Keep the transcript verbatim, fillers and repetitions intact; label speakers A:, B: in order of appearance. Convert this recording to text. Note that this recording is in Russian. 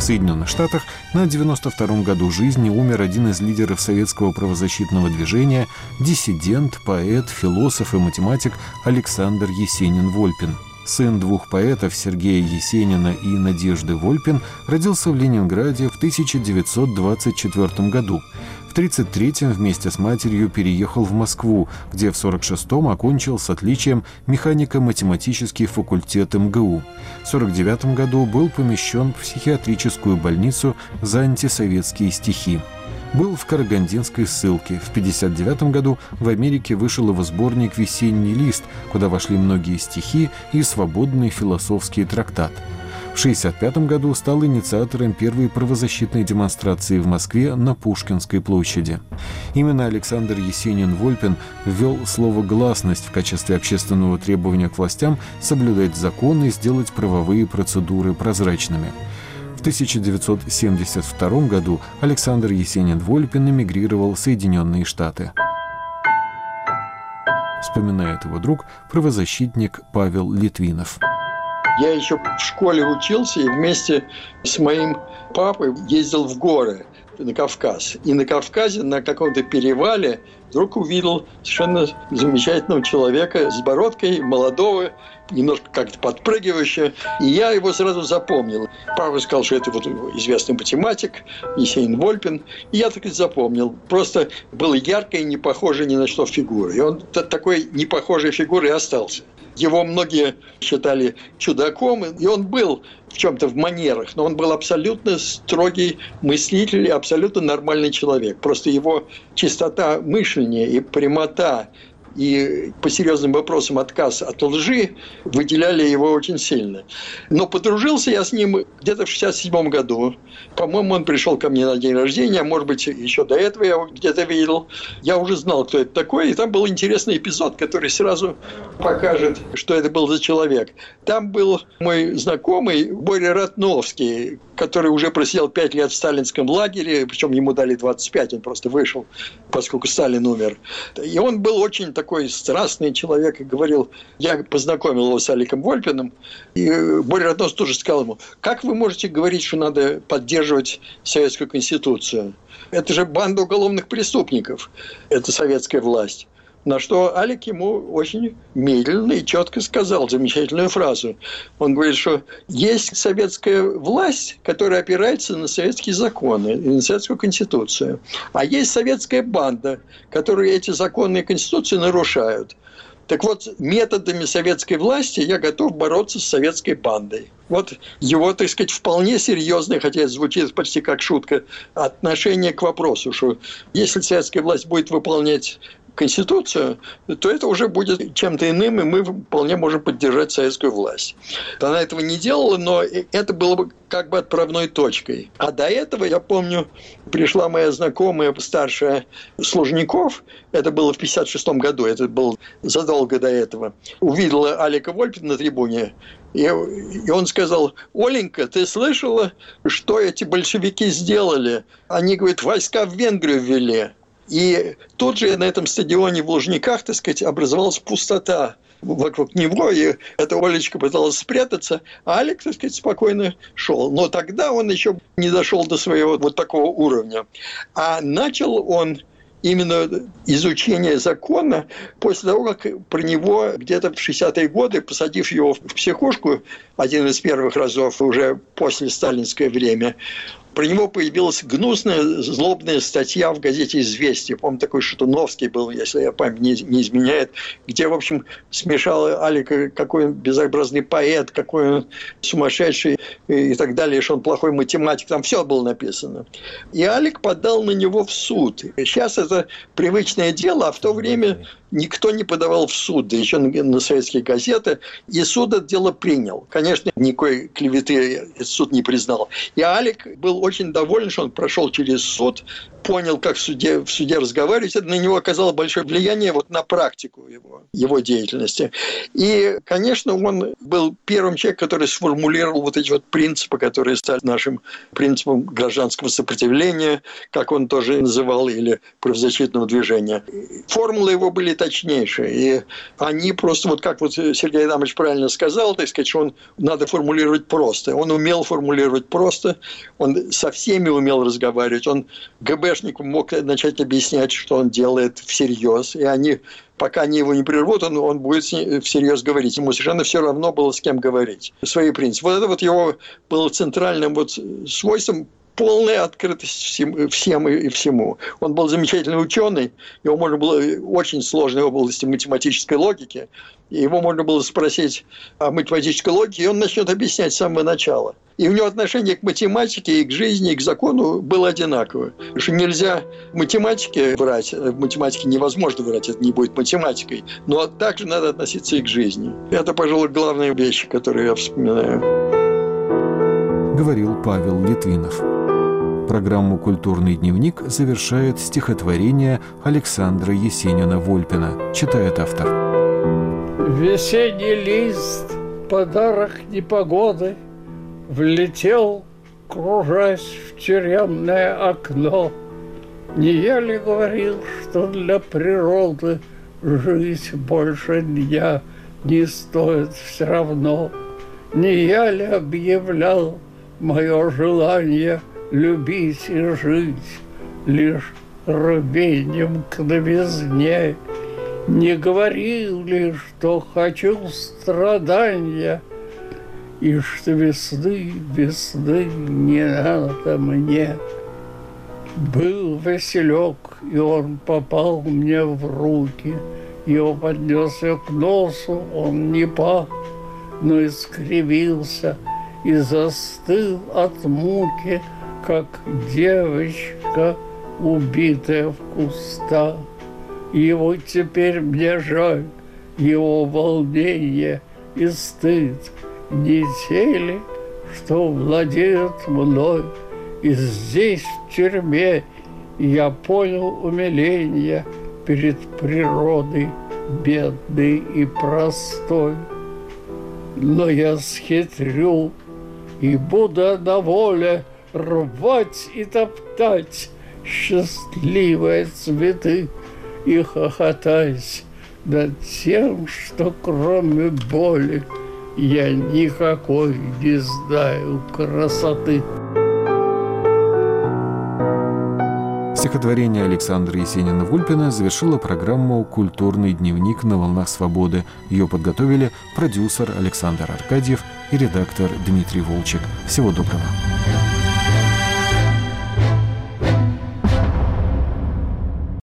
A: Соединенных Штатах на девяносто втором году жизни умер один из лидеров советского правозащитного движения, диссидент, поэт, философ и математик Александр Есенин-Вольпин. Сын двух поэтов Сергея Есенина и Надежды Вольпин родился в Ленинграде в тысяча девятьсот двадцать четвёртом году. В тридцать третьем вместе с матерью переехал в Москву, где в сорок шестом окончил с отличием механико-математический факультет эм гэ у. В сорок девятом году был помещен в психиатрическую больницу за антисоветские стихи. Был в карагандинской ссылке. В пятьдесят девятом году в Америке вышел его сборник «Весенний лист», куда вошли многие стихи и свободный философский трактат. В шестьдесят пятом году стал инициатором первой правозащитной демонстрации в Москве на Пушкинской площади. Именно Александр Есенин-Вольпин ввел слово «гласность» в качестве общественного требования к властям соблюдать законы и сделать правовые процедуры прозрачными. В тысяча девятьсот семьдесят втором году Александр Есенин-Вольпин эмигрировал в Соединенные Штаты. Вспоминает его друг, правозащитник Павел Литвинов.
B: Я еще в школе учился и вместе с моим папой ездил в горы на Кавказ. И на Кавказе на каком-то перевале вдруг увидел совершенно замечательного человека с бородкой, молодого, немножко как-то подпрыгивающего. И я его сразу запомнил. Папа сказал, что это вот известный математик Есенин-Вольпин. И я так и запомнил. Просто был яркой, не похожей ни на что фигурой. И он такой непохожей фигурой остался. Его многие считали чудаком, и он был в чем-то в манерах, но он был абсолютно строгий мыслитель и абсолютно нормальный человек. Просто его чистота мышления и прямота, и по серьезным вопросам отказ от лжи выделяли его очень сильно. Но подружился я с ним где-то в шестьдесят седьмом году. По-моему, он пришел ко мне на день рождения, а может быть, еще до этого я его где-то видел. Я уже знал, кто это такой, и там был интересный эпизод, который сразу покажет, что это был за человек. Там был мой знакомый Боря Ратновский, который уже просидел пять лет в сталинском лагере, причем ему дали двадцать пять, он просто вышел, поскольку Сталин умер. И он был очень такой страстный человек и говорил, я познакомил его с Аликом Вольпиным, и Боря Ратновский тоже сказал ему, как вы можете говорить, что надо поддерживать Советскую Конституцию? Это же банда уголовных преступников, это советская власть. На что Алик ему очень медленно и четко сказал замечательную фразу. Он говорит, что есть советская власть, которая опирается на советские законы и на советскую конституцию. А есть советская банда, которые эти законы и конституцию нарушают. Так вот, методами советской власти я готов бороться с советской бандой. Вот его, так сказать, вполне серьезное, хотя это звучит почти как шутка, отношение к вопросу, что если советская власть будет выполнять Конституцию, то это уже будет чем-то иным, и мы вполне можем поддержать советскую власть. Она этого не делала, но это было бы как бы отправной точкой. А до этого, я помню, пришла моя знакомая, старшая Служников, это было в пятьдесят шестом году, это было задолго до этого, увидела Алика Вольпина на трибуне, и, и он сказал, Оленька, ты слышала, что эти большевики сделали? Они, говорят, войска в Венгрию ввели. И тут же на этом стадионе в Лужниках, так сказать, образовалась пустота вокруг него, и эта Олечка пыталась спрятаться, а Алик, так сказать, спокойно шел. Но тогда он еще не дошел до своего вот такого уровня. А начал он именно изучение закона после того, как про него где-то в шестидесятые годы, посадив его в психушку, один из первых разов уже после сталинское время, про него появилась гнусная, злобная статья в газете «Известия». По-моему, такой Шатуновский был, если я память не, не изменяет, где, в общем, смешал Алика, какой он безобразный поэт, какой он сумасшедший и так далее, что он плохой математик. Там все было написано. И Алик подал на него в суд. Сейчас это привычное дело, а в то время никто не подавал в суд, да еще на советские газеты, и суд это дело принял. Конечно, никакой клеветы этот суд не признал. И Алик был очень доволен, что он прошел через суд, понял, как в суде, в суде разговаривать. Это на него оказало большое влияние вот на практику его, его деятельности. И, конечно, он был первым человеком, который сформулировал вот эти вот принципы, которые стали нашим принципом гражданского сопротивления, как он тоже называл, или правозащитного движения. Формулы его были точнейшие. И они просто, вот как вот Сергей Адамович правильно сказал, так сказать, что он надо формулировать просто. Он умел формулировать просто, он со всеми умел разговаривать, он ГБшнику мог начать объяснять, что он делает всерьез, и они, пока они его не прервут, он, он будет всерьез говорить. Ему совершенно все равно было с кем говорить. Свои принципы. Вот это вот его было центральным вот свойством. Полная открытость всем, всем и всему. Он был замечательный ученый, его можно было очень сложной области математической логики, и его можно было спросить о математической логике, и он начнет объяснять с самого начала. И у него отношение к математике, и к жизни, и к закону было одинаковое. Потому что нельзя в математике врать, в математике невозможно врать, это не будет математикой, но также надо относиться и к жизни. Это, пожалуй, главные вещи, которые я вспоминаю.
A: Говорил Павел Литвинов. Программу «Культурный дневник» завершает стихотворение Александра Есенина-Вольпина. Читает автор.
C: Весенний лист, подарок непогоды, влетел, кружась в тюремное окно. Не я ли говорил, что для природы жить больше дня не стоит все равно? Не я ли объявлял мое желание любить и жить лишь рвением к новизне? Не говорил ли, что хочу страдания, и что весны, весны не надо мне? Был Василек, и он попал мне в руки, его поднес я к носу, он не пах, но искривился и застыл от муки, как девочка, убитая в кустах. Его теперь мне жаль, его волнение и стыд, не те ли, что владеют мной. И здесь, в тюрьме, я понял умиление перед природой бедной и простой. Но я схитрю и буду на воле рвать и топтать счастливые цветы и хохотать над тем, что кроме боли я никакой не знаю красоты.
A: Стихотворение Александра Есенина-Вольпина завершило программу «Культурный дневник» на «Волнах свободы». Ее подготовили продюсер Александр Аркадьев и редактор Дмитрий Волчек. Всего доброго.